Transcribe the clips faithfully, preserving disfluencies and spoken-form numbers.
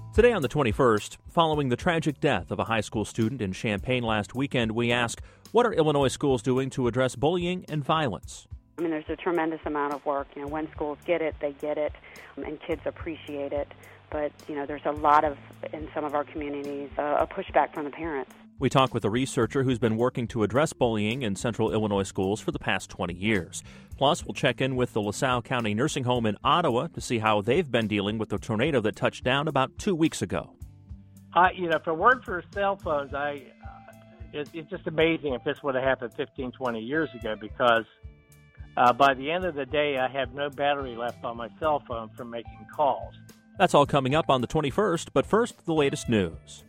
Today on the twenty-first, following the tragic death of a high school student in Champaign last weekend, we ask, what are Illinois schools doing to address bullying and violence? I mean, there's a tremendous amount of work. You know, when schools get it, they get it, and kids appreciate it. But, you know, there's a lot of, in some of our communities, uh, a pushback from the parents. We talk with a researcher who's been working to address bullying in central Illinois schools for the past twenty years. Plus, we'll check in with the LaSalle County Nursing Home in Ottawa to see how they've been dealing with the tornado that touched down about two weeks ago. Uh, you know, if it weren't for cell phones, I, uh, it, it's just amazing if this would have happened fifteen, twenty years ago, because uh, by the end of the day, I have no battery left on my cell phone from making calls. That's all coming up on the twenty-first, but first, the latest news.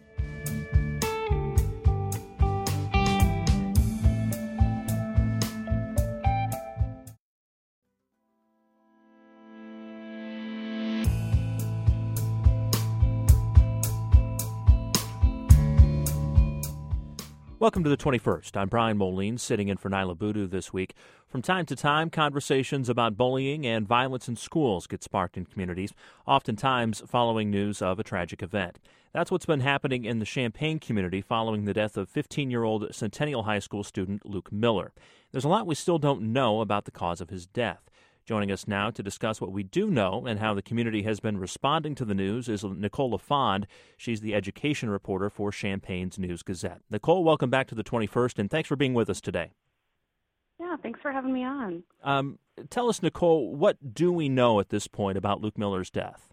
Welcome to the twenty-first. I'm Brian Moline, sitting in for Nyla Boodoo this week. From time to time, conversations about bullying and violence in schools get sparked in communities, oftentimes following news of a tragic event. That's what's been happening in the Champaign community following the death of fifteen-year-old Centennial High School student Luke Miller. There's a lot we still don't know about the cause of his death. Joining us now to discuss what we do know and how the community has been responding to the news is Nicole LaFond. She's the education reporter for Champaign's News-Gazette. Nicole, welcome back to the twenty-first, and thanks for being with us today. Yeah, thanks for having me on. Um, tell us, Nicole, what do we know at this point about Luke Miller's death?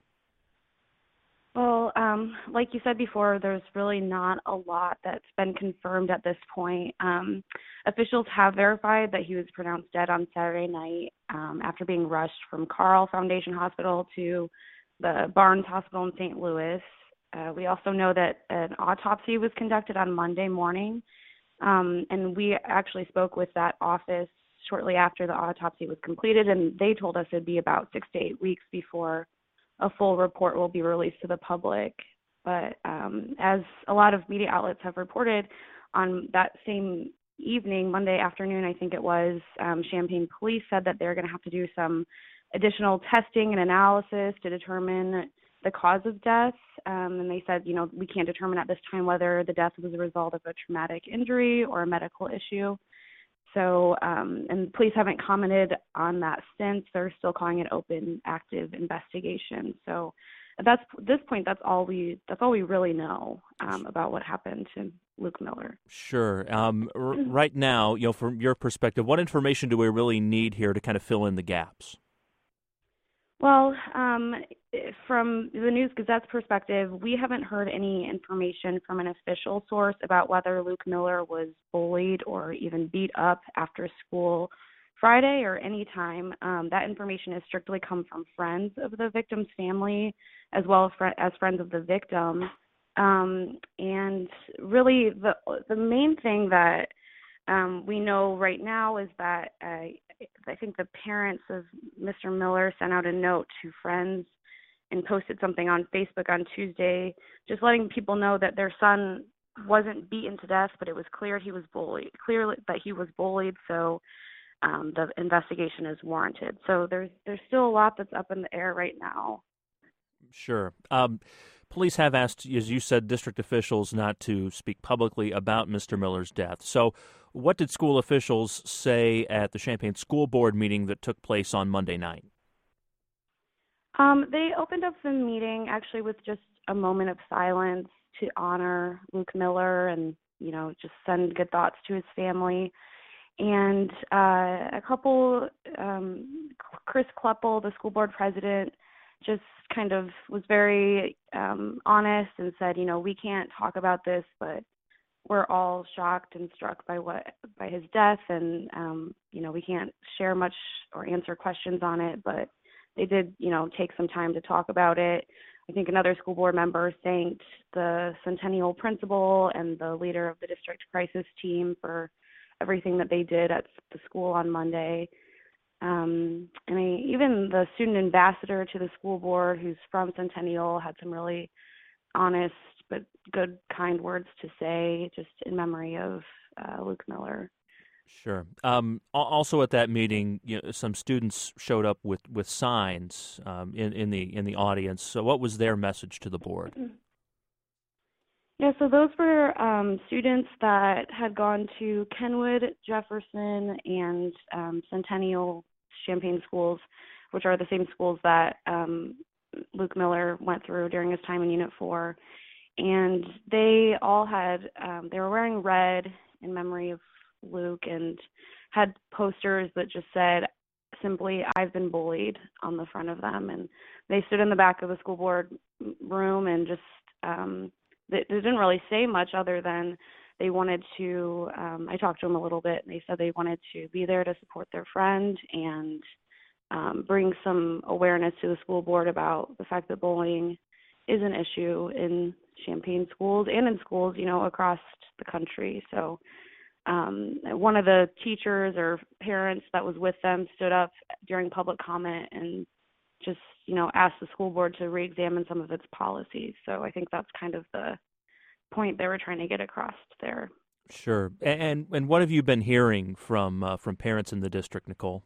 Well, um, like you said before, there's really not a lot that's been confirmed at this point. Um, officials have verified that he was pronounced dead on Saturday night um, after being rushed from Carle Foundation Hospital to the Barnes Hospital in Saint Louis. Uh, we also know that an autopsy was conducted on Monday morning, um, and we actually spoke with that office shortly after the autopsy was completed, and they told us it'd be about six to eight weeks before a full report will be released to the public. But um, as a lot of media outlets have reported, on that same evening, Monday afternoon, I think it was, um, Champaign police said that they're going to have to do some additional testing and analysis to determine the cause of death. Um, and they said, you know, we can't determine at this time whether the death was a result of a traumatic injury or a medical issue. So, um, and police haven't commented on that since. They're still calling it open, active investigation. So, that's at this point. That's all we. That's all we really know um, about what happened to Luke Miller. Sure. Um, r- right now, you know, from your perspective, what information do we really need here to kind of fill in the gaps? Well, um, from the News-Gazette's perspective, we haven't heard any information from an official source about whether Luke Miller was bullied or even beat up after school Friday or any time. Um, that information has strictly come from friends of the victim's family as well as, fr- as friends of the victim. Um, and really the the main thing that um, we know right now is that uh, I think the parents of Mister Miller sent out a note to friends and posted something on Facebook on Tuesday, just letting people know that their son wasn't beaten to death, but it was clear he was bullied, clearly that he was bullied. So um, the investigation is warranted. So there's there's still a lot that's up in the air right now. Sure. Um, police have asked, as you said, district officials not to speak publicly about Mister Miller's death. So what did school officials say at the Champaign School Board meeting that took place on Monday night? Um, they opened up the meeting actually with just a moment of silence to honor Luke Miller and, you know, just send good thoughts to his family. And uh, a couple, um, Chris Kleppel, the school board president, just kind of was very um, honest and said, you know, we can't talk about this, but we're all shocked and struck by what by his death, and um, you know, we can't share much or answer questions on it, but they did, you know, take some time to talk about it. I think another school board member thanked the Centennial principal and the leader of the district crisis team for everything that they did at the school on Monday. Um, and I, even the student ambassador to the school board, who's from Centennial, had some really honest but good, kind words to say, just in memory of uh, Luke Miller. Sure. Um, al- also at that meeting, you know, some students showed up with, with signs um, in, in the in the audience. So what was their message to the board? Yeah, so those were um, students that had gone to Kenwood, Jefferson, and um, Centennial Champaign schools, which are the same schools that um, Luke Miller went through during his time in Unit four. And they all had, um, they were wearing red in memory of Luke and had posters that just said simply, "I've been bullied," on the front of them. And they stood in the back of the school board room and just, um, they, they didn't really say much other than they wanted to, um, I talked to them a little bit, and they said they wanted to be there to support their friend and um, bring some awareness to the school board about the fact that bullying is an issue in Champaign schools and in schools, you know, across the country. So um, one of the teachers or parents that was with them stood up during public comment and just, you know, asked the school board to re-examine some of its policies. So I think that's kind of the point they were trying to get across there. Sure. And and what have you been hearing from uh, from parents in the district, Nicole?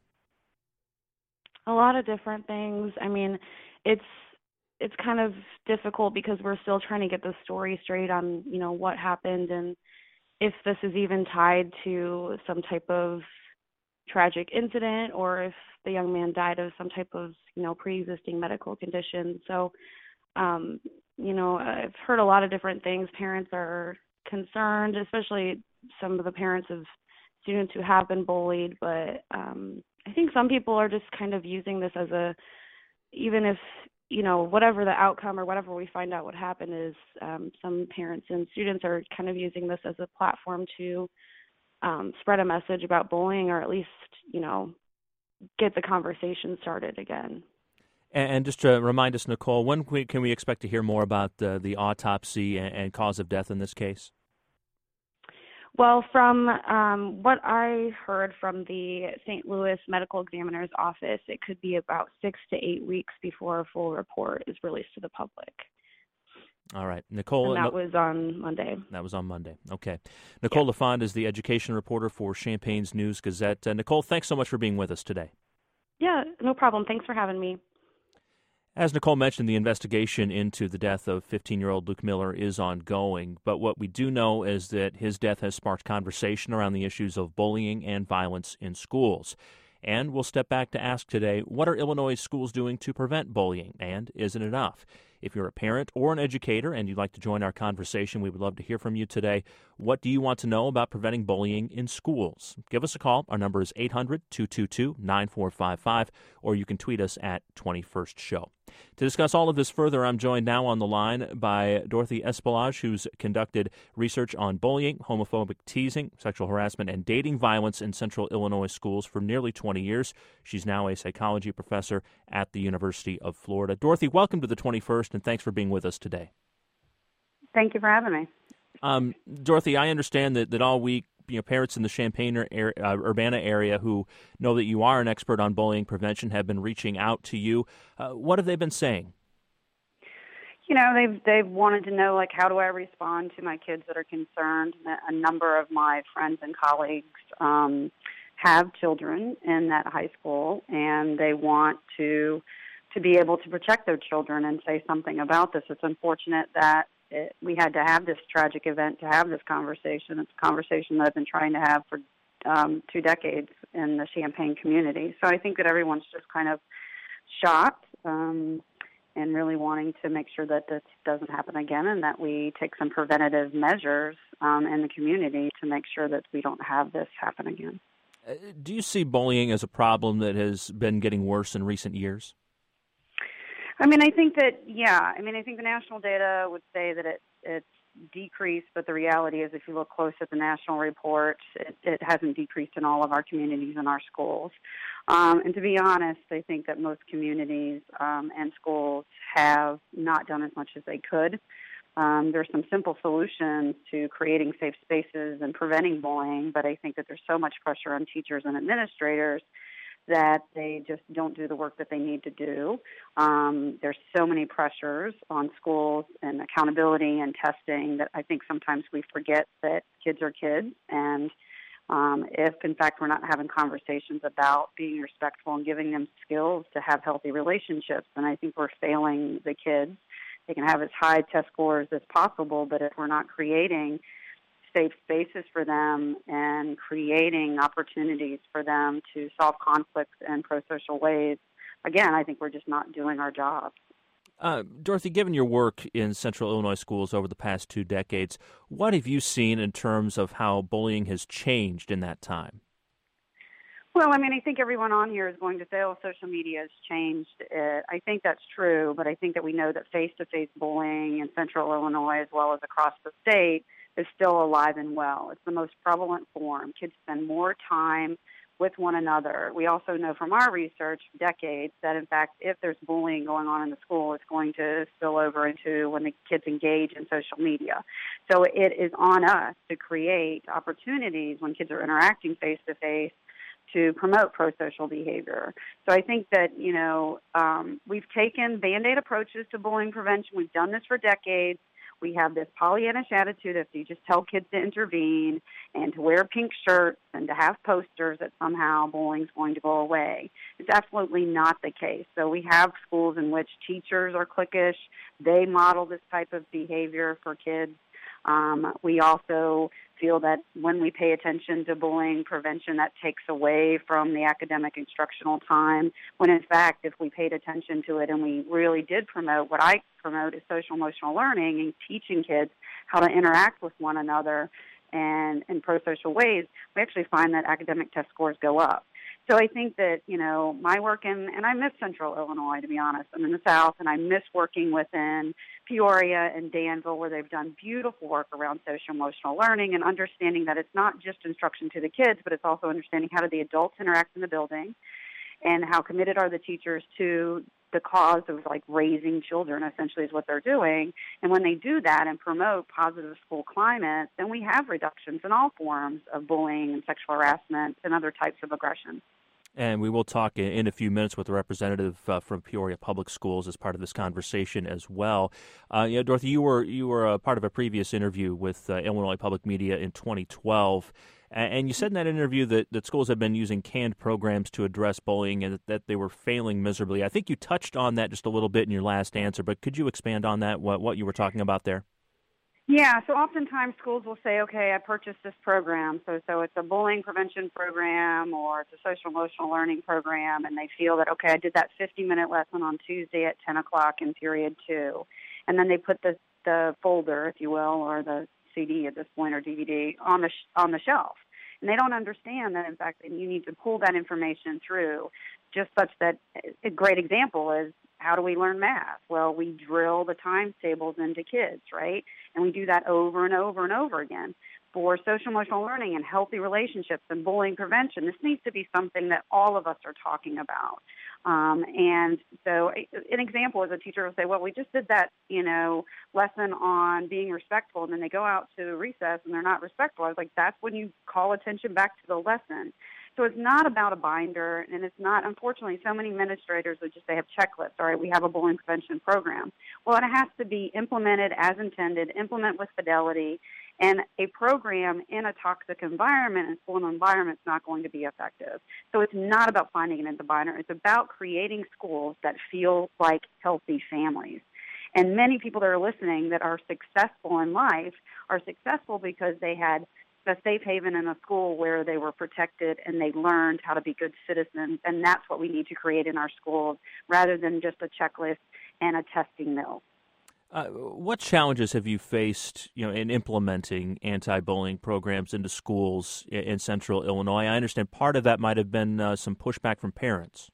A lot of different things. I mean, it's it's kind of difficult because we're still trying to get the story straight on, you know, what happened and if this is even tied to some type of tragic incident or if the young man died of some type of, you know, pre-existing medical condition. So, um, you know, I've heard a lot of different things. Parents are concerned, especially some of the parents of students who have been bullied. But um, I think some people are just kind of using this as a, even if, you know, whatever the outcome or whatever we find out what happened is, um, some parents and students are kind of using this as a platform to um, spread a message about bullying or at least, you know, get the conversation started again. And just to remind us, Nicole, when can we expect to hear more about the, the autopsy and cause of death in this case? Well, from um, what I heard from the Saint Louis Medical Examiner's Office, it could be about six to eight weeks before a full report is released to the public. All right. Nicole. And that no, was on Monday. That was on Monday. Okay. Nicole yeah. LaFond is the education reporter for Champaign's News Gazette. Uh, Nicole, thanks so much for being with us today. Yeah, no problem. Thanks for having me. As Nicole mentioned, the investigation into the death of fifteen-year-old Luke Miller is ongoing, but what we do know is that his death has sparked conversation around the issues of bullying and violence in schools. And we'll step back to ask today, what are Illinois schools doing to prevent bullying, and is it enough? If you're a parent or an educator and you'd like to join our conversation, we would love to hear from you today. What do you want to know about preventing bullying in schools? Give us a call. Our number is eight hundred, two two two, nine four five five, or you can tweet us at twenty-first show. To discuss all of this further, I'm joined now on the line by Dorothy Espelage, who's conducted research on bullying, homophobic teasing, sexual harassment, and dating violence in Central Illinois schools for nearly twenty years. She's now a psychology professor at the University of Florida. Dorothy, welcome to the twenty-first, and thanks for being with us today. Thank you for having me. Um, Dorothy, I understand that, that all week, you know, parents in the Champaign area, uh, Urbana area who know that you are an expert on bullying prevention have been reaching out to you. Uh, what have they been saying? You know, they've they've wanted to know, like, how do I respond to my kids that are concerned? A number of my friends and colleagues um, have children in that high school, and they want to to be able to protect their children and say something about this. It's unfortunate that it, we had to have this tragic event to have this conversation. It's a conversation that I've been trying to have for um, two decades in the Champaign community. So I think that everyone's just kind of shocked um, and really wanting to make sure that this doesn't happen again and that we take some preventative measures um, in the community to make sure that we don't have this happen again. Uh, do you see bullying as a problem that has been getting worse in recent years? I mean, I think that, yeah. I mean, I think the national data would say that it, it's decreased, but the reality is if you look close at the national report, it, it hasn't decreased in all of our communities and our schools. Um, and to be honest, I think that most communities um, and schools have not done as much as they could. Um, there's some simple solutions to creating safe spaces and preventing bullying, but I think that there's so much pressure on teachers and administrators that they just don't do the work that they need to do. Um, there's so many pressures on schools and accountability and testing that I think sometimes we forget that kids are kids and Um, if, in fact, we're not having conversations about being respectful and giving them skills to have healthy relationships, then I think we're failing the kids. They can have as high test scores as possible, but if we're not creating safe spaces for them and creating opportunities for them to solve conflicts in pro-social ways, again, I think we're just not doing our job. Uh, Dorothy, given your work in Central Illinois schools over the past two decades, what have you seen in terms of how bullying has changed in that time? Well, I mean, I think everyone on here is going to say, oh, social media has changed it. I think that's true, but I think that we know that face-to-face bullying in Central Illinois as well as across the state is still alive and well. It's the most prevalent form. Kids spend more time with one another. We also know from our research for decades that, in fact, if there's bullying going on in the school, it's going to spill over into when the kids engage in social media. So it is on us to create opportunities when kids are interacting face-to-face to promote pro-social behavior. So I think that, you know, um, we've taken Band-Aid approaches to bullying prevention. We've done this for decades. We have this Pollyannish attitude if you just tell kids to intervene and to wear pink shirts and to have posters that somehow bullying is going to go away. It's absolutely not the case. So we have schools in which teachers are cliquish. They model this type of behavior for kids. Um, we also feel that when we pay attention to bullying prevention, that takes away from the academic instructional time, when in fact, if we paid attention to it and we really did promote, what I promote is social emotional learning and teaching kids how to interact with one another and in pro-social ways, we actually find that academic test scores go up. So I think that, you know, my work in, and I miss Central Illinois, to be honest. I'm in the South, and I miss working within Peoria and Danville, where they've done beautiful work around social emotional learning and understanding that it's not just instruction to the kids, but it's also understanding how do the adults interact in the building and how committed are the teachers to the cause of, like, raising children, essentially, is what they're doing. And when they do that and promote positive school climate, then we have reductions in all forms of bullying and sexual harassment and other types of aggression. And we will talk in a few minutes with a representative uh, from Peoria Public Schools as part of this conversation as well. Uh, you know, Dorothy, you were you were a part of a previous interview with uh, Illinois Public Media in twenty twelve, and you said in that interview that, that schools have been using canned programs to address bullying and that, that they were failing miserably. I think you touched on that just a little bit in your last answer, but could you expand on that, what, what you were talking about there? Yeah, so oftentimes schools will say, okay, I purchased this program, so so it's a bullying prevention program or it's a social emotional learning program, and they feel that, okay, I did that fifty-minute lesson on Tuesday at ten o'clock in period two, and then they put the, the folder, if you will, or the C D at this point or D V D on the sh- on the shelf. And they don't understand that, in fact, you need to pull that information through just such that a great example is, how do we learn math? Well, we drill the times tables into kids, right? And we do that over and over and over again. For social emotional learning and healthy relationships and bullying prevention, this needs to be something that all of us are talking about. Um, and so an example is a teacher will say, well, we just did that, you know, lesson on being respectful, and then they go out to recess and they're not respectful. I was like, that's when you call attention back to the lesson. So it's not about a binder, and it's not, unfortunately, so many administrators would just, they have checklists. All right, we have a bullying prevention program. Well, it has to be implemented as intended, implement with fidelity, and a program in a toxic environment and school environment is not going to be effective. So it's not about finding it in the binder. It's about creating schools that feel like healthy families. And many people that are listening that are successful in life are successful because they had a safe haven in a school where they were protected and they learned how to be good citizens, and that's what we need to create in our schools rather than just a checklist and a testing mill. Uh, what challenges have you faced, you know, in implementing anti-bullying programs into schools in, in Central Illinois? I understand part of that might have been uh, some pushback from parents.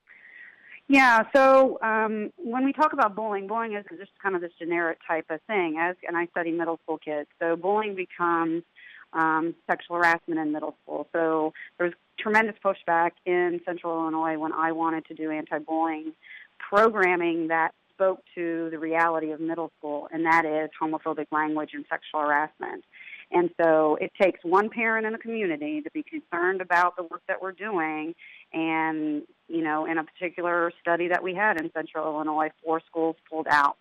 Yeah, so um, when we talk about bullying, bullying is just kind of this generic type of thing, as and I study middle school kids. So bullying becomes Um, sexual harassment in middle school. So there's tremendous pushback in Central Illinois when I wanted to do anti-bullying programming that spoke to the reality of middle school, and that is homophobic language and sexual harassment. And so it takes one parent in the community to be concerned about the work that we're doing. And, you know, in a particular study that we had in Central Illinois, four schools pulled out.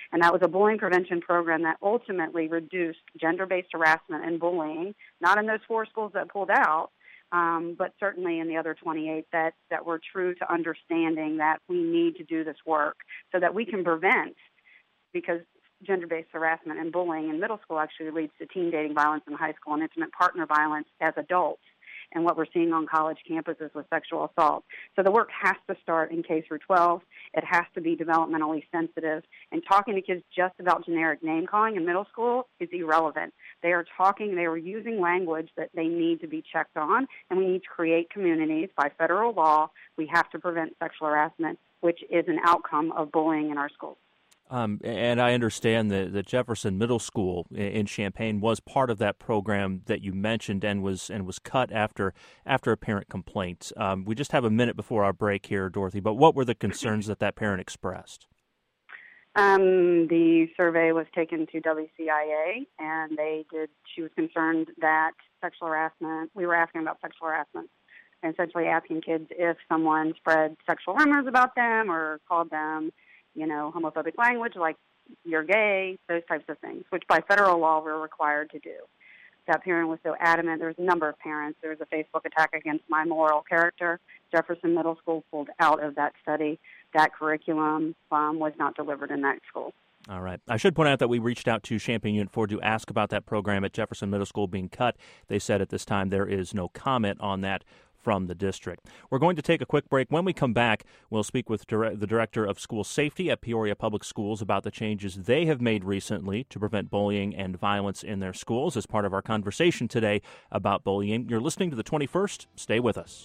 And that was a bullying prevention program that ultimately reduced gender-based harassment and bullying, not in those four schools that pulled out, um, but certainly in the other twenty-eight that, that were true to understanding that we need to do this work so that we can prevent, because gender-based harassment and bullying in middle school actually leads to teen dating violence in high school and intimate partner violence as adults, and what we're seeing on college campuses with sexual assault. So the work has to start in K through twelve. It has to be developmentally sensitive. And talking to kids just about generic name-calling in middle school is irrelevant. They are talking, they are using language that they need to be checked on, and we need to create communities. By federal law, we have to prevent sexual harassment, which is an outcome of bullying in our schools. Um, and I understand that, that Jefferson Middle School in Champaign was part of that program that you mentioned and was and was cut after after a parent complaint. Um, we just have a minute before our break here, Dorothy, but what were the concerns that that parent expressed? Um, the survey was taken to W C I A, and they did. She was concerned that sexual harassment, we were asking about sexual harassment, and essentially asking kids if someone spread sexual rumors about them or called them, you know, homophobic language like you're gay, those types of things, which by federal law we're required to do. That parent was so adamant. There was a number of parents. There was a Facebook attack against my moral character. Jefferson Middle School pulled out of that study. That curriculum um, was not delivered in that school. All right. I should point out that we reached out to Champaign Unit four to ask about that program at Jefferson Middle School being cut. They said at this time there is no comment on that from the district. We're going to take a quick break. When we come back, we'll speak with dire- the Director of School Safety at Peoria Public Schools about the changes they have made recently to prevent bullying and violence in their schools as part of our conversation today about bullying. You're listening to the twenty-first. Stay with us.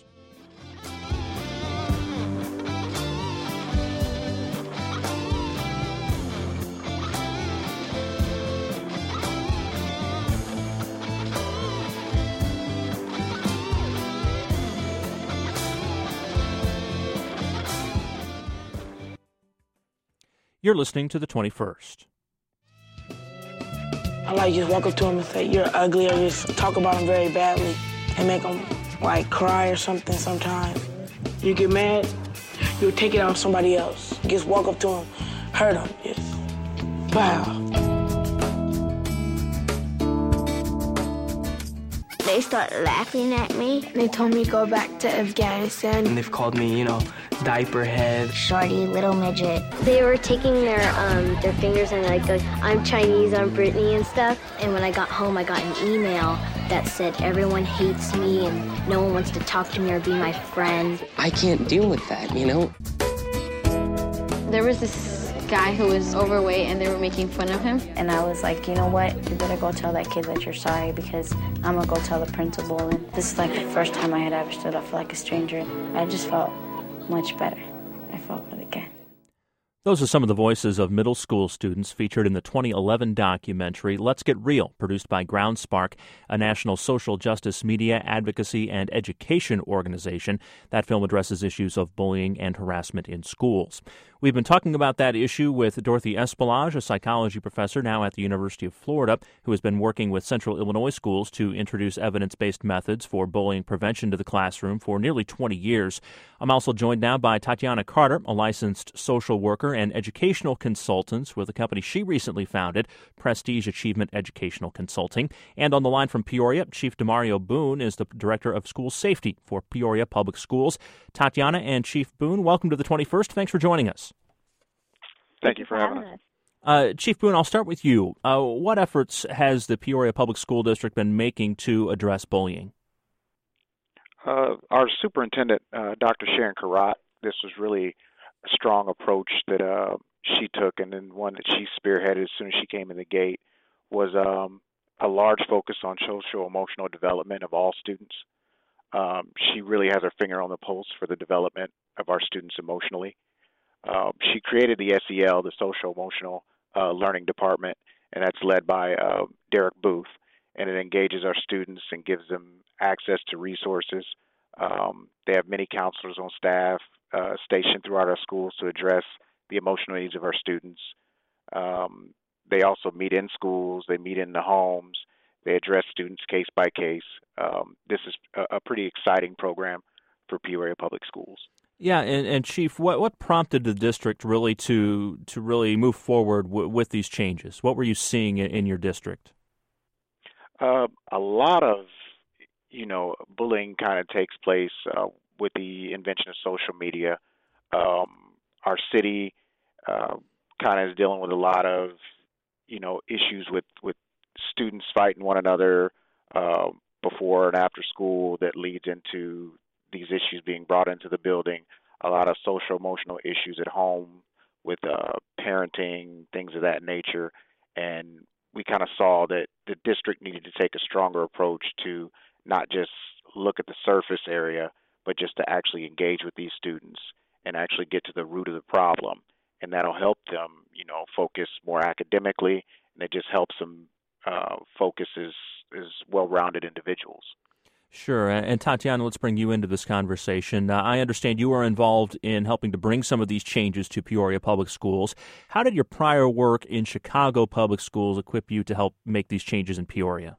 You're listening to the twenty-first. I like just walk up to him and say, you're ugly, or just talk about him very badly and make him like cry or something sometimes. You get mad, you take it out on somebody else. Just walk up to him, hurt him, just wow. They started laughing at me. They told me to go back to Afghanistan. And they've called me, you know, diaper head, shorty, little midget. They were taking their um their fingers and like going, I'm Chinese, I'm Brittany and stuff. And when I got home, I got an email that said everyone hates me and no one wants to talk to me or be my friend. I can't deal with that, you know. There was this guy who was overweight and they were making fun of him. And I was like, you know what? You better go tell that kid that you're sorry, because I'm gonna go tell the principal. And this is like the first time I had ever stood up for like a stranger. I just felt much better. I felt really good. Those are some of the voices of middle school students featured in the twenty eleven documentary Let's Get Real, produced by GroundSpark, a national social justice media advocacy and education organization. That film addresses issues of bullying and harassment in schools. We've been talking about that issue with Dorothy Espelage, a psychology professor now at the University of Florida, who has been working with Central Illinois schools to introduce evidence-based methods for bullying prevention to the classroom for nearly twenty years. I'm also joined now by Tatiana Carter, a licensed social worker and educational consultant with a company she recently founded, Prestige Achievement Educational Consulting. And on the line from Peoria, Chief Demario Boone is the Director of School Safety for Peoria Public Schools. Tatiana and Chief Boone, welcome to the twenty-first. Thanks for joining us. Thank you for having us. Uh, Chief Boone, I'll start with you. Uh, what efforts has the Peoria Public School District been making to address bullying? Uh, our superintendent, uh, Doctor Sharon Karat, this was really a strong approach that uh, she took, and then one that she spearheaded as soon as she came in the gate, was um, a large focus on social-emotional development of all students. Um, she really has her finger on the pulse for the development of our students emotionally. Uh, she created the S E L, the Social Emotional uh, Learning Department, and that's led by uh, Derek Booth, and it engages our students and gives them access to resources. Um, they have many counselors on staff uh, stationed throughout our schools to address the emotional needs of our students. Um, they also meet in schools, they meet in the homes, they address students case by case. Um, this is a, a pretty exciting program for Peoria Public Schools. Yeah, and, and Chief, what, what prompted the district really to to really move forward w- with these changes? What were you seeing in, in your district? Uh, a lot of, you know, bullying kind of takes place uh, with the invention of social media. Um, our city uh, kind of is dealing with a lot of, you know, issues with, with students fighting one another uh, before and after school that leads into these issues being brought into the building. A lot of social emotional issues at home with uh, parenting, things of that nature. And we kind of saw that the district needed to take a stronger approach to not just look at the surface area, but just to actually engage with these students and actually get to the root of the problem. And that'll help them, you know, focus more academically, and it just helps them uh, focus as, as well-rounded individuals. Sure. And Tatiana, let's bring you into this conversation. Uh, I understand you are involved in helping to bring some of these changes to Peoria Public Schools. How did your prior work in Chicago Public Schools equip you to help make these changes in Peoria?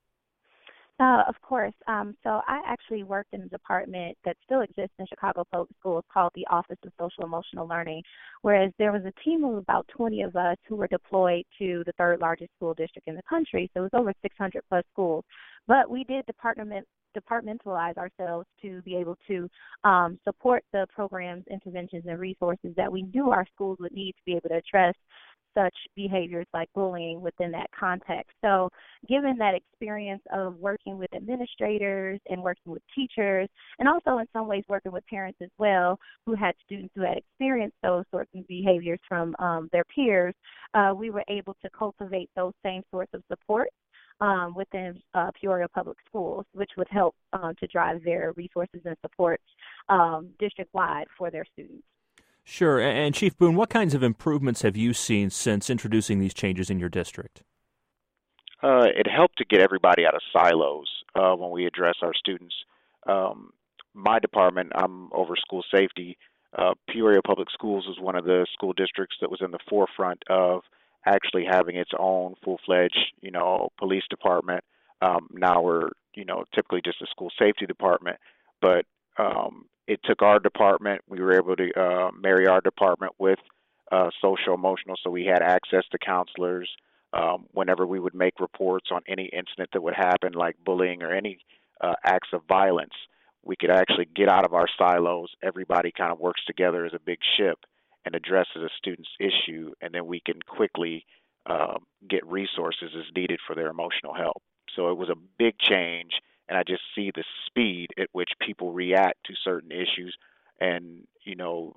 Uh, of course. Um, so I actually worked in a department that still exists in Chicago Public Schools called the Office of Social Emotional Learning, whereas there was a team of about twenty of us who were deployed to the third largest school district in the country. So it was over six hundred plus schools. But we did department departmentalize ourselves to be able to um, support the programs, interventions, and resources that we knew our schools would need to be able to address such behaviors like bullying within that context. So given that experience of working with administrators and working with teachers, and also in some ways working with parents as well who had students who had experienced those sorts of behaviors from um, their peers, uh, we were able to cultivate those same sorts of supports Um, within uh, Peoria Public Schools, which would help um, to drive their resources and supports um, district-wide for their students. Sure. And Chief Boone, what kinds of improvements have you seen since introducing these changes in your district? Uh, it helped to get everybody out of silos uh, when we address our students. Um, my department, I'm over school safety. Uh, Peoria Public Schools was one of the school districts that was in the forefront of actually having its own full-fledged, you know, police department. Um, now we're, you know, typically just a school safety department, but um, it took our department. We were able to uh, marry our department with uh, social emotional, so we had access to counselors. Um, whenever we would make reports on any incident that would happen, like bullying or any uh, acts of violence, we could actually get out of our silos. Everybody kind of works together as a big ship and addresses a student's issue, and then we can quickly uh, get resources as needed for their emotional help. So it was a big change, and I just see the speed at which people react to certain issues. And, you know,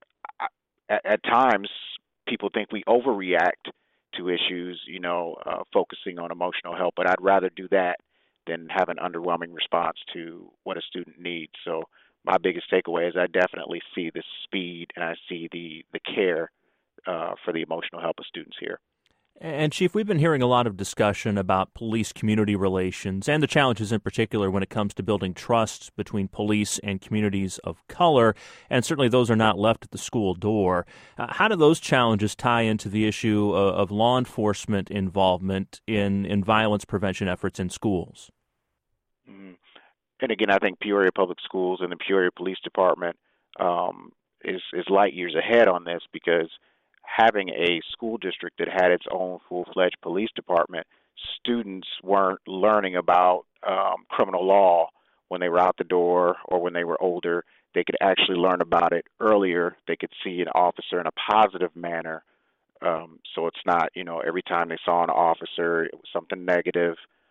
at, at times people think we overreact to issues, you know, uh, focusing on emotional help, but I'd rather do that than have an underwhelming response to what a student needs. So my biggest takeaway is I definitely see the speed and I see the, the care uh, for the emotional help of students here. And, Chief, we've been hearing a lot of discussion about police-community relations and the challenges in particular when it comes to building trust between police and communities of color, and certainly those are not left at the school door. Uh, how do those challenges tie into the issue of, of law enforcement involvement in, in violence prevention efforts in schools? Mm-hmm. And again, I think Peoria Public Schools and the Peoria Police Department um, is, is light years ahead on this, because having a school district that had its own full-fledged police department, students weren't learning about um, criminal law when they were out the door or when they were older. They could actually learn about it earlier. They could see an officer in a positive manner. Um, so it's not, you know, every time they saw an officer, it was something negative.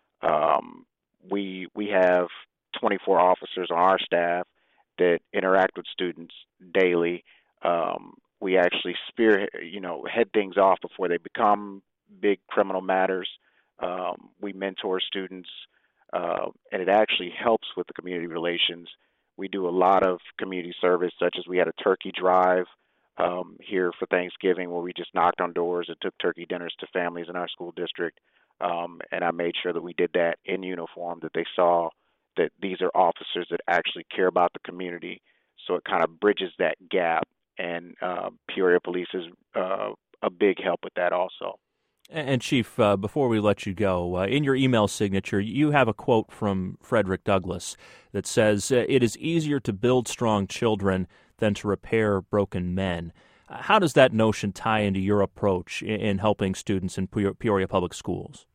Um, we we have twenty-four officers on our staff that interact with students daily. Um, we actually spear, you know, head things off before they become big criminal matters. Um, we mentor students, uh, and it actually helps with the community relations. We do a lot of community service, such as we had a turkey drive um, here for Thanksgiving, where we just knocked on doors and took turkey dinners to families in our school district. Um, and I made sure that we did that in uniform, that they saw that these are officers that actually care about the community. So it kind of bridges that gap, and uh, Peoria Police is uh, a big help with that also. And, Chief, uh, before we let you go, uh, in your email signature, you have a quote from Frederick Douglass that says, uh, "It is easier to build strong children than to repair broken men. How does that notion tie into your approach in, in helping students in Peoria Public Schools?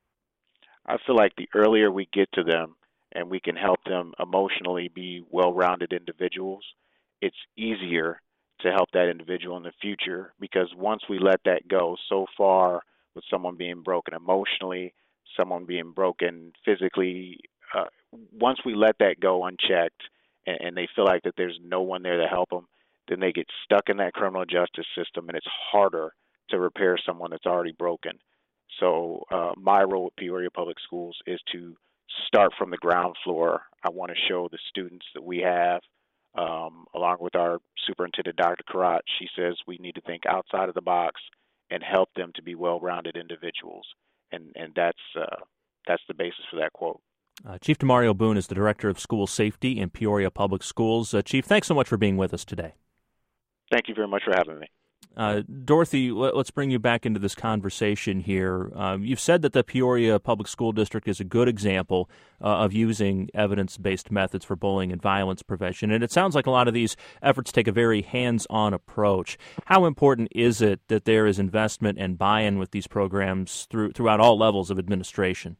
I feel like the earlier we get to them and we can help them emotionally be well-rounded individuals, it's easier to help that individual in the future, because once we let that go, so far with someone being broken emotionally, someone being broken physically, uh, once we let that go unchecked and, and they feel like that there's no one there to help them, then they get stuck in that criminal justice system, and it's harder to repair someone that's already broken. So uh, my role with Peoria Public Schools is to start from the ground floor. I want to show the students that we have, um, along with our superintendent, Doctor Karat. She says we need to think outside of the box and help them to be well-rounded individuals, and and that's uh, that's the basis for that quote. Uh, Chief Demario Boone is the Director of School Safety in Peoria Public Schools. Uh, Chief, thanks so much for being with us today. Thank you very much for having me. Uh, Dorothy, let, let's bring you back into this conversation here. Um, you've said that the Peoria Public School District is a good example uh, of using evidence-based methods for bullying and violence prevention, and it sounds like a lot of these efforts take a very hands-on approach. How important is it that there is investment and buy-in with these programs through, throughout all levels of administration?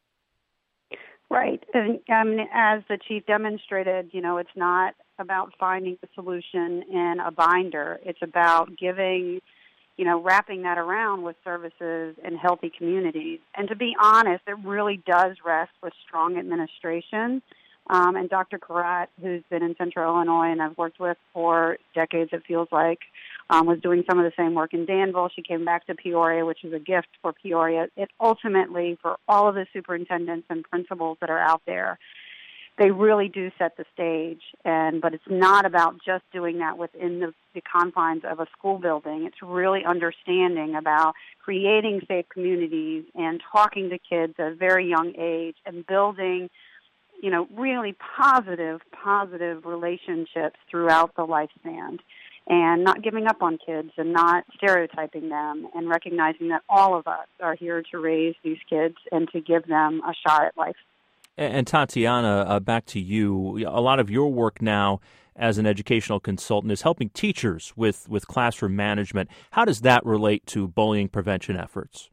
Right. And um, as the chief demonstrated, you know, it's not about finding the solution in a binder. It's about giving, you know, wrapping that around with services in healthy communities. And to be honest, it really does rest with strong administration. Um, and Doctor Karat, who's been in Central Illinois and I've worked with for decades, it feels like, um, was doing some of the same work in Danville. She came back to Peoria, which is a gift for Peoria. It ultimately, for all of the superintendents and principals that are out there, they really do set the stage. And but it's not about just doing that within the, the confines of a school building. It's really understanding about creating safe communities and talking to kids at a very young age and building, you know, really positive, positive relationships throughout the lifespan, and not giving up on kids and not stereotyping them, and recognizing that all of us are here to raise these kids and to give them a shot at life. And Tatiana, uh, back to you. A lot of your work now as an educational consultant is helping teachers with, with classroom management. How does that relate to bullying prevention efforts?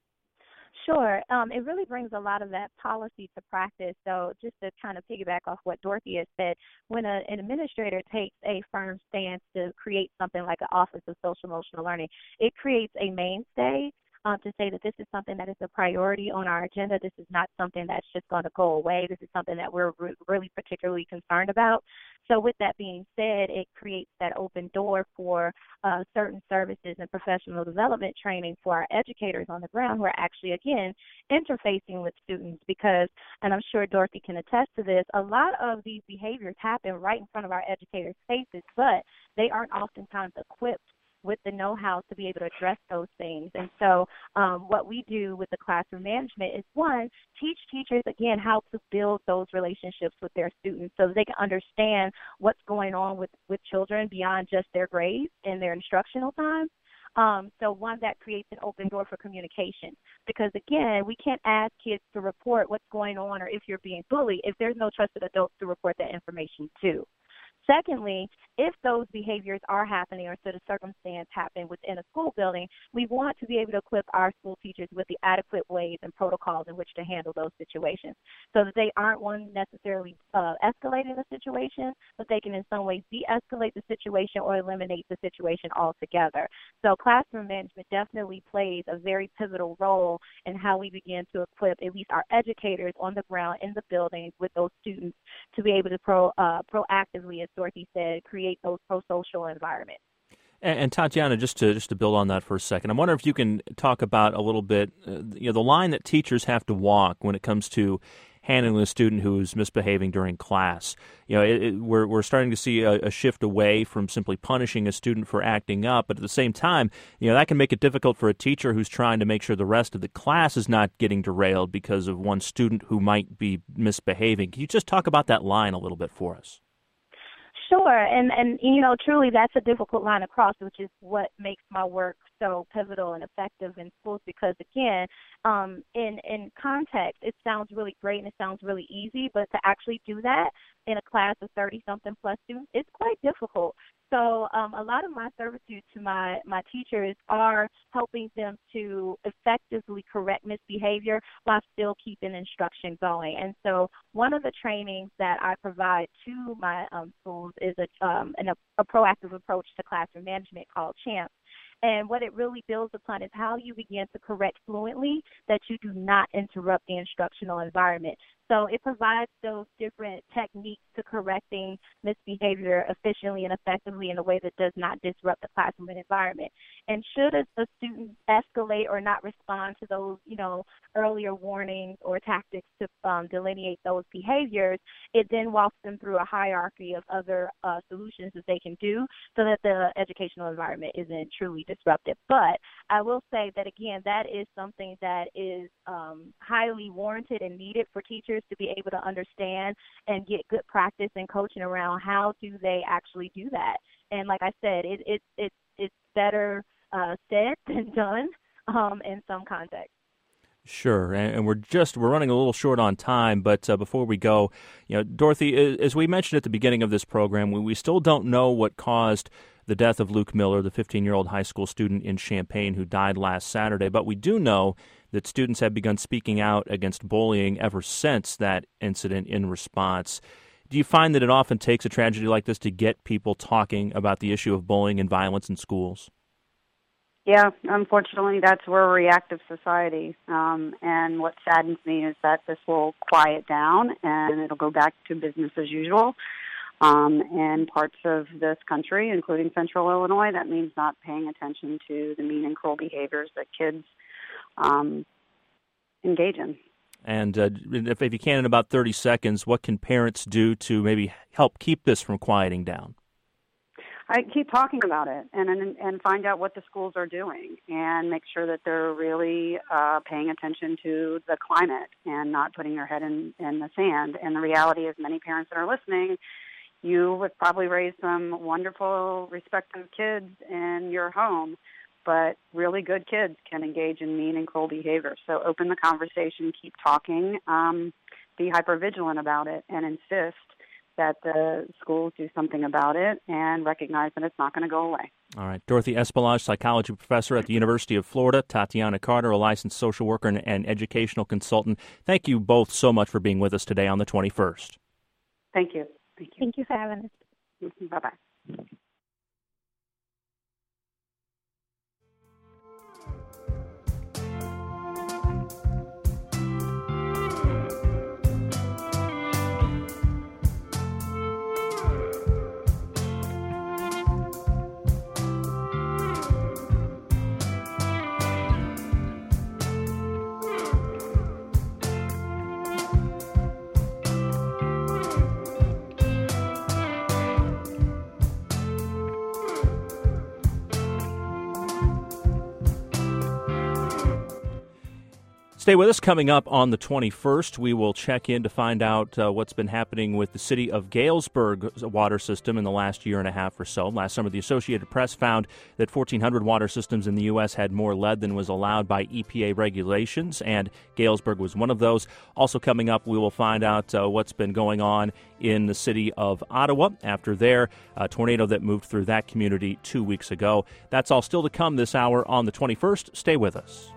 Sure. Um, it really brings a lot of that policy to practice. So just to kind of piggyback off what Dorothy has said, when a, an administrator takes a firm stance to create something like an Office of Social Emotional Learning, it creates a mainstay um, to say that this is something that is a priority on our agenda. This is not something that's just going to go away. This is something that we're re- really particularly concerned about. So with that being said, it creates that open door for uh, certain services and professional development training for our educators on the ground who are actually, again, interfacing with students because, and I'm sure Dorothy can attest to this, a lot of these behaviors happen right in front of our educators' faces, but they aren't oftentimes equipped with the know-how to be able to address those things. And so um, what we do with the classroom management is, one, teach teachers, again, how to build those relationships with their students so that they can understand what's going on with, with children beyond just their grades and their instructional time. Um, so one, that creates an open door for communication because, again, we can't ask kids to report what's going on or if you're being bullied if there's no trusted adults to report that information to. Secondly, if those behaviors are happening or should a circumstance happen within a school building, we want to be able to equip our school teachers with the adequate ways and protocols in which to handle those situations so that they aren't one necessarily uh, escalating the situation, but they can in some ways de-escalate the situation or eliminate the situation altogether. So classroom management definitely plays a very pivotal role in how we begin to equip at least our educators on the ground in the buildings with those students to be able to pro, uh, proactively, as Dorothy said, create those pro-social environments. And, and Tatiana, just to just to build on that for a second, I wonder if you can talk about a little bit, uh, you know, the line that teachers have to walk when it comes to handling a student who is misbehaving during class. You know, it, it, we're we're starting to see a, a shift away from simply punishing a student for acting up, but at the same time, you know, that can make it difficult for a teacher who's trying to make sure the rest of the class is not getting derailed because of one student who might be misbehaving. Can you just talk about that line a little bit for us? Sure, and, and you know, truly that's a difficult line to cross, which is what makes my work so pivotal and effective in schools because, again, um, in, in context, it sounds really great and it sounds really easy, but to actually do that in a class of thirty-something plus students, it's quite difficult. So um, a lot of my servitude to my, my teachers are helping them to effectively correct misbehavior while still keeping instruction going. And so one of the trainings that I provide to my um, schools is a, um, an, a proactive approach to classroom management called CHAMP. And what it really builds upon is how you begin to correct fluently that you do not interrupt the instructional environment. So it provides those different techniques to correcting misbehavior efficiently and effectively in a way that does not disrupt the classroom environment. And should a, a student escalate or not respond to those, you know, earlier warnings or tactics to um, delineate those behaviors, it then walks them through a hierarchy of other uh, solutions that they can do so that the educational environment isn't truly disruptive. But I will say that, again, that is something that is um, highly warranted and needed for teachers to be able to understand and get good practice and coaching around how do they actually do that. And like I said, it, it, it, it's better uh, said than done um, in some contexts. Sure, and we're just we're running a little short on time, but uh, before we go, you know, Dorothy, as we mentioned at the beginning of this program, we, we still don't know what caused the death of Luke Miller, the fifteen-year-old high school student in Champaign who died last Saturday, but we do know that students have begun speaking out against bullying ever since that incident in response. Do you find that it often takes a tragedy like this to get people talking about the issue of bullying and violence in schools? Yeah, unfortunately, that's we're a reactive society. Um, and what saddens me is that this will quiet down and it'll go back to business as usual. Um, in parts of this country, including Central Illinois, that means not paying attention to the mean and cruel behaviors that kids um, engage in. And uh, if, if you can, in about thirty seconds, what can parents do to maybe help keep this from quieting down? I keep talking about it and, and and find out what the schools are doing and make sure that they're really uh, paying attention to the climate and not putting their head in, in the sand. And the reality is many parents that are listening, you have probably raised some wonderful, respectful kids in your home, but really good kids can engage in mean and cruel behavior. So open the conversation, keep talking, um, be hypervigilant about it, and insist that the schools do something about it and recognize that it's not going to go away. All right. Dorothy Espelage, psychology professor at the University of Florida, Tatiana Carter, a licensed social worker and, and educational consultant. Thank you both so much for being with us today on the twenty-first. Thank you. Thank you. Thank you for having us. Bye-bye. Stay with us. Coming up on the twenty-first, we will check in to find out uh, what's been happening with the city of Galesburg's water system in the last year and a half or so. Last summer, the Associated Press found that fourteen hundred water systems in the U S had more lead than was allowed by E P A regulations, and Galesburg was one of those. Also coming up, we will find out uh, what's been going on in the city of Ottawa after their uh, tornado that moved through that community two weeks ago. That's all still to come this hour on the twenty-first. Stay with us.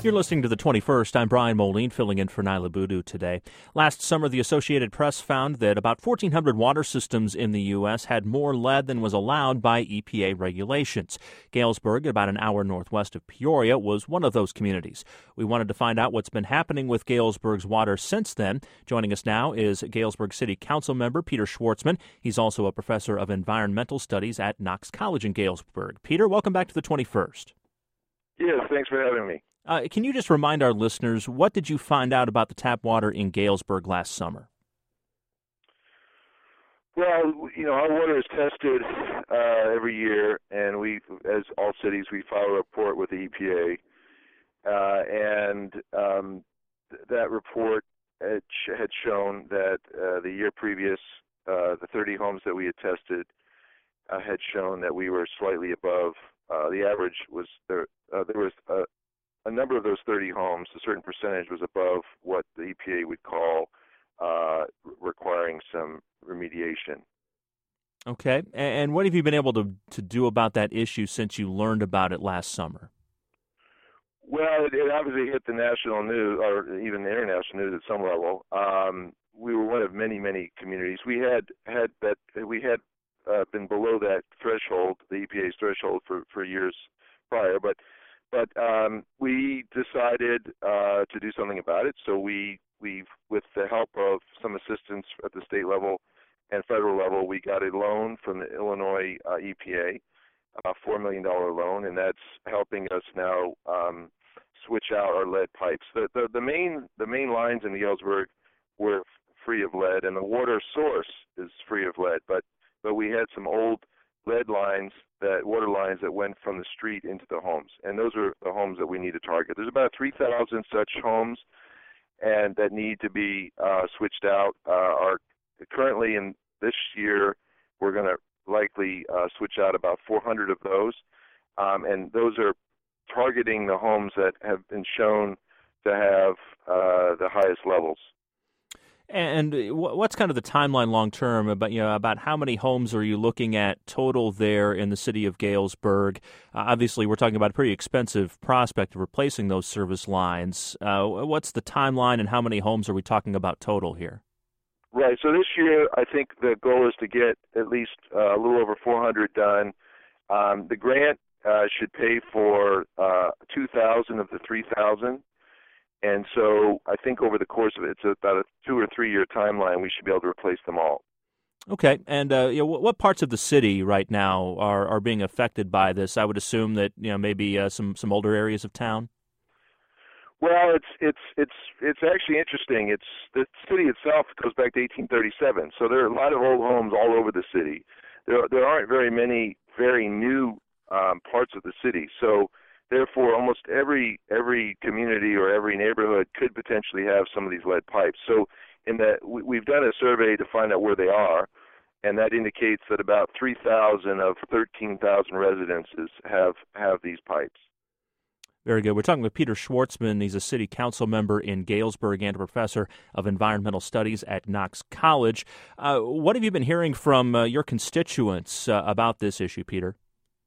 You're listening to the twenty-first. I'm Brian Moline, filling in for Nyla Boodoo today. Last summer, the Associated Press found that about fourteen hundred water systems in the U S had more lead than was allowed by E P A regulations. Galesburg, about an hour northwest of Peoria, was one of those communities. We wanted to find out what's been happening with Galesburg's water since then. Joining us now is Galesburg City Council member Peter Schwartzman. He's also a professor of environmental studies at Knox College in Galesburg. Peter, welcome back to the twenty-first. Yes, thanks for having me. Uh, can you just remind our listeners, what did you find out about the tap water in Galesburg last summer? Well, you know, our water is tested uh, every year, and we, as all cities, we file a report with the E P A. Uh, and um, th- that report had, sh- had shown that uh, the year previous, uh, the thirty homes that we had tested uh, had shown that we were slightly above. Uh, the average was there. Uh, there was a A number of those thirty homes, a certain percentage was above what the E P A would call uh, requiring some remediation. Okay. And what have you been able to, to do about that issue since you learned about it last summer? Well, it, it obviously hit the national news, or even the international news at some level. Um, we were one of many, many communities. We had had that we had uh, been below that threshold, the E P A's threshold, for, for years prior, but. But um, we decided uh, to do something about it. So we, we, with the help of some assistance at the state level and federal level, we got a loan from the Illinois uh, E P A, a four million dollars loan, and that's helping us now um, switch out our lead pipes. The, the, the main the main lines in Galesburg were free of lead, and the water source is free of lead. But but we had some old lead lines, that water lines that went from the street into the homes, and those are the homes that we need to target. There's about three thousand such homes, and that need to be uh, switched out. Uh, are currently in this year, we're going to likely uh, switch out about four hundred of those, um, and those are targeting the homes that have been shown to have uh, the highest levels. And what's kind of the timeline long term about, you know, about how many homes are you looking at total there in the city of Galesburg? Uh, obviously, we're talking about a pretty expensive prospect of replacing those service lines. Uh, what's the timeline, and how many homes are we talking about total here? Right. So this year, I think the goal is to get at least uh, a little over four hundred done. Um, the grant uh, should pay for uh, two thousand of the three thousand. And so I think over the course of it, it's about a two or three year timeline, we should be able to replace them all. Okay. And uh, you know, what parts of the city right now are, are being affected by this? I would assume that, you know, maybe uh, some, some older areas of town. Well, it's it's it's it's actually interesting. It's the city itself goes back to eighteen thirty-seven, so there are a lot of old homes all over the city. There there aren't very many very new um, parts of the city, so. Therefore, almost every every community or every neighborhood could potentially have some of these lead pipes. So, in that we, we've done a survey to find out where they are, and that indicates that about three thousand of thirteen thousand residences have have these pipes. Very good. We're talking with Peter Schwartzman. He's a city council member in Galesburg and a professor of environmental studies at Knox College. Uh, what have you been hearing from uh, your constituents uh, about this issue, Peter?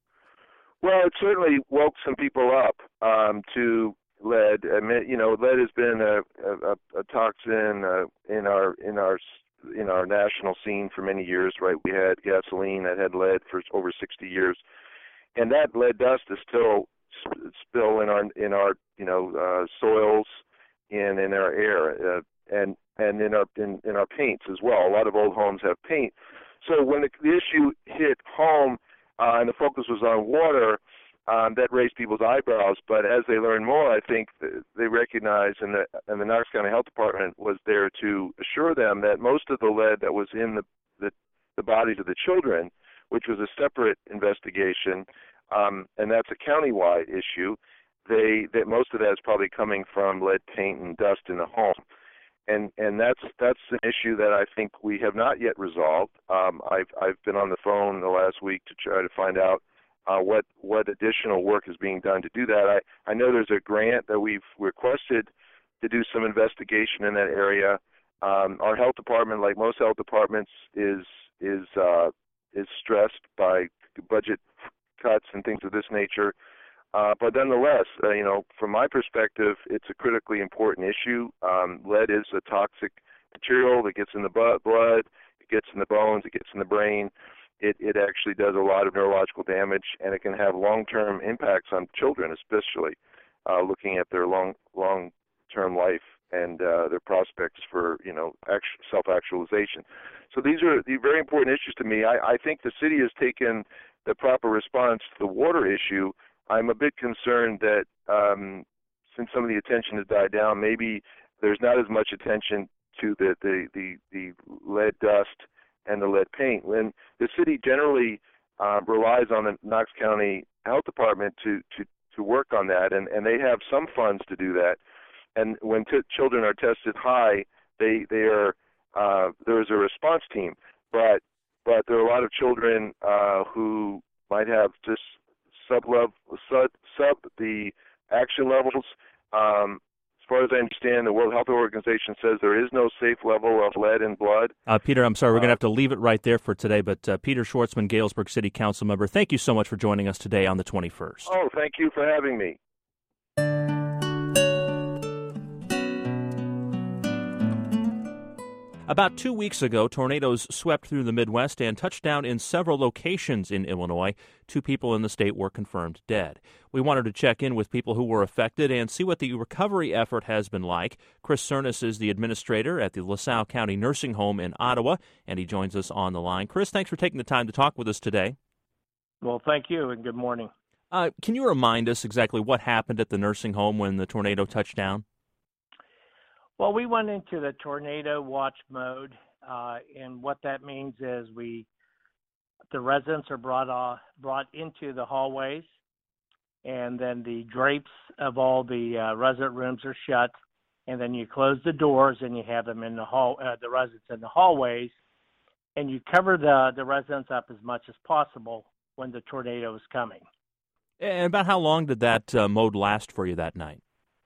Well, it certainly woke some people up um, to lead. I mean, you know, lead has been a, a, a toxin uh, in our in our in our national scene for many years. Right, we had gasoline that had lead for over sixty years, and that lead dust is still spill in our in our you know uh, soils and in our air uh, and and in our in, in our paints as well. A lot of old homes have paint. So when the, the issue hit home. Uh, and the focus was on water, um, that raised people's eyebrows. But as they learned more, I think they recognized, and the, and the Knox County Health Department was there to assure them that most of the lead that was in the, the, the bodies of the children, which was a separate investigation, um, and that's a countywide issue, they that most of that is probably coming from lead paint and dust in the home. And and that's that's an issue that I think we have not yet resolved. Um, I've I've been on the phone the last week to try to find out uh, what what additional work is being done to do that. I, I know there's a grant that we've requested to do some investigation in that area. Um, our health department, like most health departments, is is uh, is stressed by budget cuts and things of this nature. Uh, but nonetheless, uh, you know, from my perspective, it's a critically important issue. Um, lead is a toxic material that gets in the blood, it gets in the bones, it gets in the brain. It, it actually does a lot of neurological damage, and it can have long-term impacts on children, especially uh, looking at their long, long-term life and uh, their prospects for, you know, act- self-actualization. So these are the very important issues to me. I, I think the city has taken the proper response to the water issue. I'm a bit concerned that um, since some of the attention has died down, maybe there's not as much attention to the, the, the, the lead dust and the lead paint. When the city generally uh, relies on the Knox County Health Department to, to, to work on that, and, and they have some funds to do that. And when t- children are tested high, they they are uh, there is a response team, but but there are a lot of children uh, who might have just sub level sub, sub the action levels. Um, as far as I understand, the World Health Organization says there is no safe level of lead in blood. Uh, Peter, I'm sorry, we're uh, going to have to leave it right there for today. But uh, Peter Schwartzman, Galesburg City Council member, thank you so much for joining us today on the twenty-first. Oh, thank you for having me. About two weeks ago, tornadoes swept through the Midwest and touched down in several locations in Illinois. Two people in the state were confirmed dead. We wanted to check in with people who were affected and see what the recovery effort has been like. Chris Cernas is the administrator at the LaSalle County Nursing Home in Ottawa, and he joins us on the line. Chris, thanks for taking the time to talk with us today. Well, thank you, and good morning. Uh, can you remind us exactly what happened at the nursing home when the tornado touched down? Well, we went into the tornado watch mode, uh, and what that means is we, the residents are brought uh, brought into the hallways, and then the drapes of all the uh, resident rooms are shut, and then you close the doors and you have them in the hall, uh, the residents in the hallways, and you cover the the residents up as much as possible when the tornado is coming. And about how long did that uh, mode last for you that night?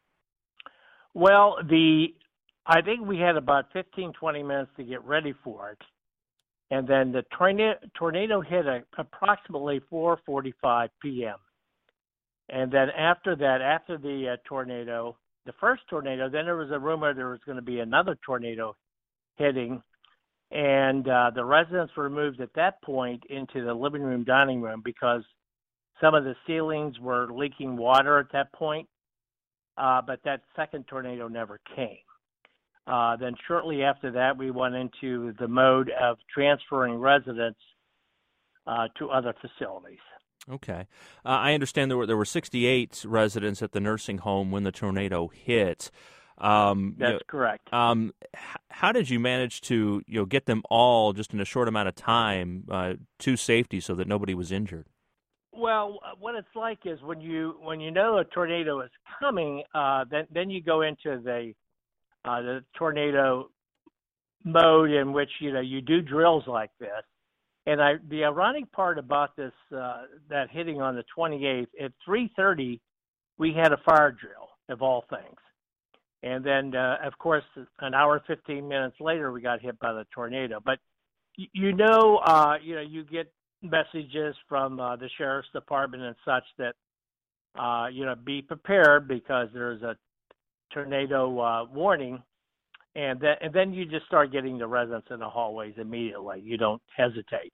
Well, the I think we had about fifteen, twenty minutes to get ready for it. And then the tornado, tornado hit at approximately four forty-five p.m. And then after that, after the uh, tornado, the first tornado, then there was a rumor there was going to be another tornado hitting. And uh, the residents were moved at that point into the living room, dining room, because some of the ceilings were leaking water at that point. Uh, but that second tornado never came. Uh, then shortly after that, we went into the mode of transferring residents uh, to other facilities. Okay. Uh, I understand there were there were sixty-eight residents at the nursing home when the tornado hit. Um, That's you know, correct. Um, h- how did you manage to you know get them all just in a short amount of time uh, to safety so that nobody was injured? Well, what it's like is when you when you know a tornado is coming, uh, then then you go into the uh, the tornado mode in which you know you do drills like this. And I the ironic part about this uh, that hitting on the twenty-eighth at three thirty, we had a fire drill of all things, and then uh, of course an hour fifteen minutes later we got hit by the tornado. But y- you know uh, you know you get messages from uh, the sheriff's department and such that uh, you know be prepared because there's a tornado uh, warning, and then and then you just start getting the residents in the hallways immediately. You don't hesitate.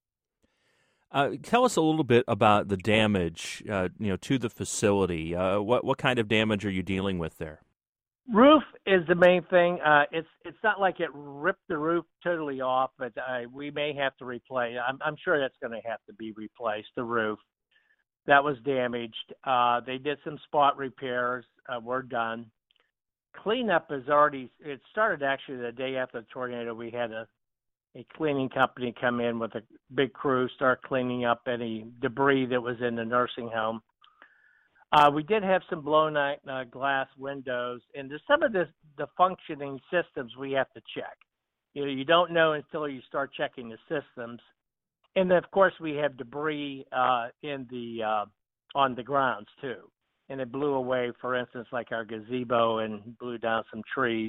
Uh, tell us a little bit about the damage, uh, you know, to the facility. Uh, what what kind of damage are you dealing with there? Roof is the main thing. Uh, it's it's not like it ripped the roof totally off, but uh, we may have to replace. I'm, I'm sure that's going to have to be replaced. The roof that was damaged. Uh, they did some spot repairs. Uh, we're done. Cleanup is already. It started actually the day after the tornado. We had a a cleaning company come in with a big crew, start cleaning up any debris that was in the nursing home. Uh, we did have some blown out uh, glass windows, and there's some of this, the functioning systems we have to check. You know, you don't know until you start checking the systems. And then, of course, we have debris uh, in the uh, on the grounds too, and it blew away, for instance, like our gazebo and blew down some trees.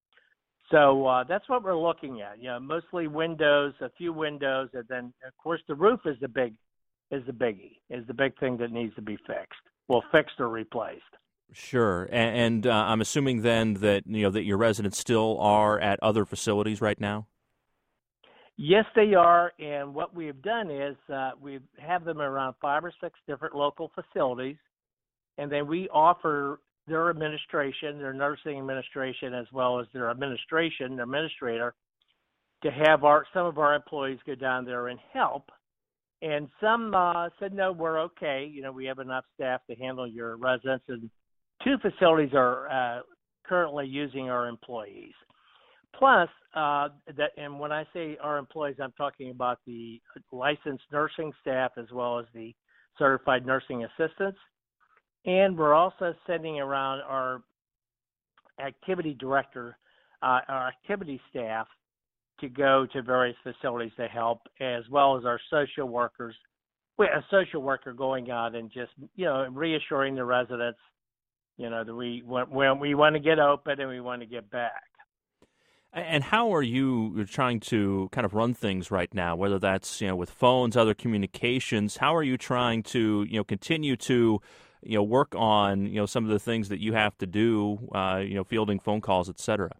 So uh, that's what we're looking at. You know, mostly windows, a few windows, and then, of course, the roof is the big is the biggie, is the big thing that needs to be fixed. well, fixed or replaced. Sure, and, and uh, I'm assuming then that you know that your residents still are at other facilities right now. Yes, they are, and what we've done is uh, we have them around five or six different local facilities, and then we offer their administration, their nursing administration, as well as their administration, their administrator, to have our some of our employees go down there and help. And some uh, said, no, we're okay. You know, we have enough staff to handle your residents. And two facilities are uh, currently using our employees. Plus, uh, that, and when I say our employees, I'm talking about the licensed nursing staff as well as the certified nursing assistants. And we're also sending around our activity director, uh, our activity staff, to go to various facilities to help, as well as our social workers. We a social worker going out and just, you know, reassuring the residents, you know, that we when we want to get open and we want to get back. And how are you trying to kind of run things right now, whether that's, you know, with phones, other communications? How are you trying to, you know, continue to, you know, work on, you know, some of the things that you have to do, uh, you know, fielding phone calls, et cetera?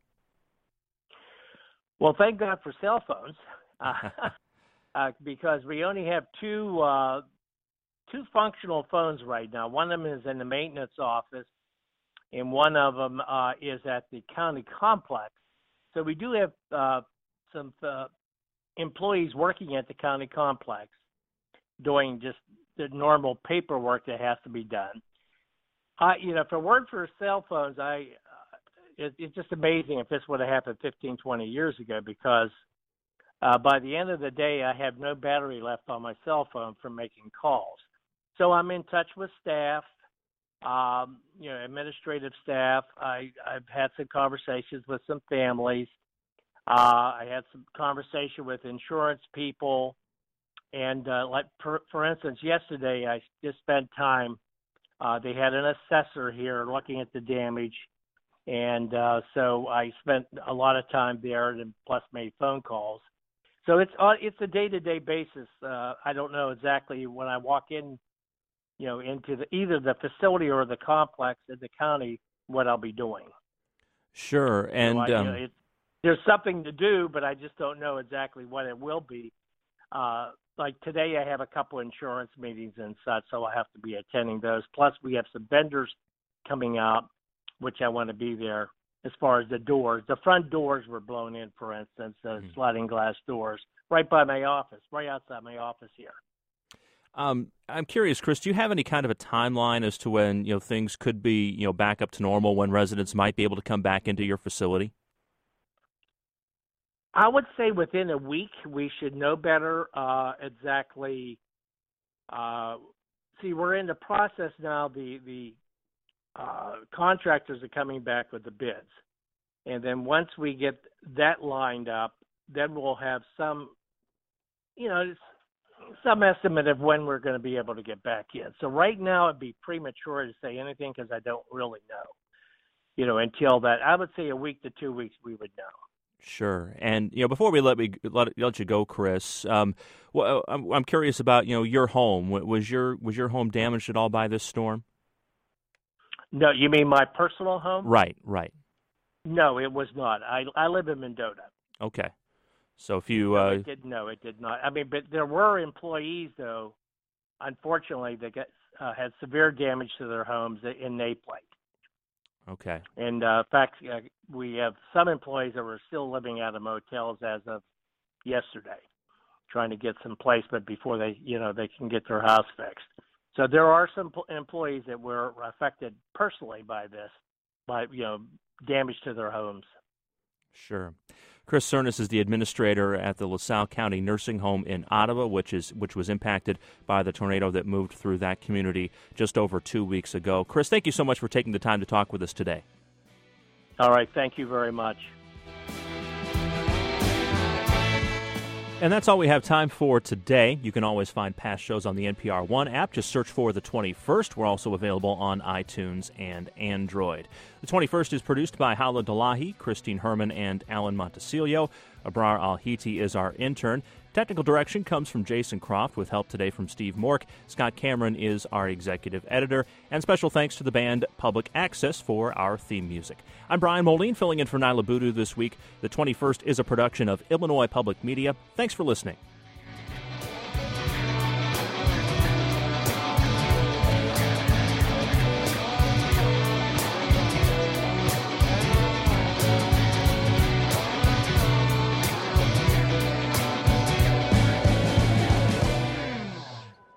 Well, thank God for cell phones, uh, uh, because we only have two uh, two functional phones right now. One of them is in the maintenance office, and one of them uh, is at the county complex. So we do have uh, some uh, employees working at the county complex doing just the normal paperwork that has to be done. Uh, you know, if it weren't for cell phones, I It, it's just amazing if this would have happened fifteen, twenty years ago, because uh, by the end of the day, I have no battery left on my cell phone from making calls. So I'm in touch with staff, um, you know, administrative staff. I, I've had some conversations with some families. Uh, I had some conversation with insurance people. And uh, like, for, for instance, yesterday I just spent time. Uh, they had an assessor here looking at the damage. And uh, so I spent a lot of time there, and plus made phone calls. So it's uh, it's a day-to-day basis. Uh, I don't know exactly when I walk in, you know, into the, either the facility or the complex in the county, what I'll be doing. Sure, and so I, um, you know, it's, there's something to do, but I just don't know exactly what it will be. Uh, like today, I have a couple insurance meetings and such, so I have to be attending those. Plus, we have some vendors coming out, which I want to be there. As far as the doors, the front doors were blown in, for instance, the mm-hmm. sliding glass doors, right by my office, right outside my office here. Um, I'm curious, Chris, do you have any kind of a timeline as to when, you know, things could be, you know, back up to normal, when residents might be able to come back into your facility? I would say within a week we should know better uh, exactly. Uh, see, we're in the process now. The the Uh, contractors are coming back with the bids. And then once we get that lined up, then we'll have some, you know, some estimate of when we're going to be able to get back in. So right now it'd be premature to say anything because I don't really know, you know, until that. I would say a week to two weeks we would know. Sure. And, you know, before we let me let, let you go, Chris, um, well, I'm, I'm curious about, you know, your home. Was your was your home damaged at all by this storm? No, you mean my personal home? Right, right. No, it was not. I I live in Mendota. Okay. So if you... No, uh... it did, no, it did not. I mean, but there were employees, though, unfortunately, that got, uh, had severe damage to their homes in Naplake. Okay. And, uh, in fact, uh, we have some employees that were still living out of motels as of yesterday, trying to get some placement before they, you know, they can get their house fixed. So there are some employees that were affected personally by this, by, you know, damage to their homes. Sure. Chris Cernas is the administrator at the LaSalle County Nursing Home in Ottawa, which is which was impacted by the tornado that moved through that community just over two weeks ago. Chris, thank you so much for taking the time to talk with us today. All right. Thank you very much. And that's all we have time for today. You can always find past shows on the N P R One app. Just search for The twenty-first. We're also available on iTunes and Android. The twenty-first is produced by Hala Delahi, Christine Herman, and Alan Montecillo. Abrar Al-Hiti is our intern. Technical direction comes from Jason Croft with help today from Steve Mork. Scott Cameron is our executive editor. And special thanks to the band Public Access for our theme music. I'm Brian Moline, filling in for Nyla Boodoo this week. The twenty-first is a production of Illinois Public Media. Thanks for listening.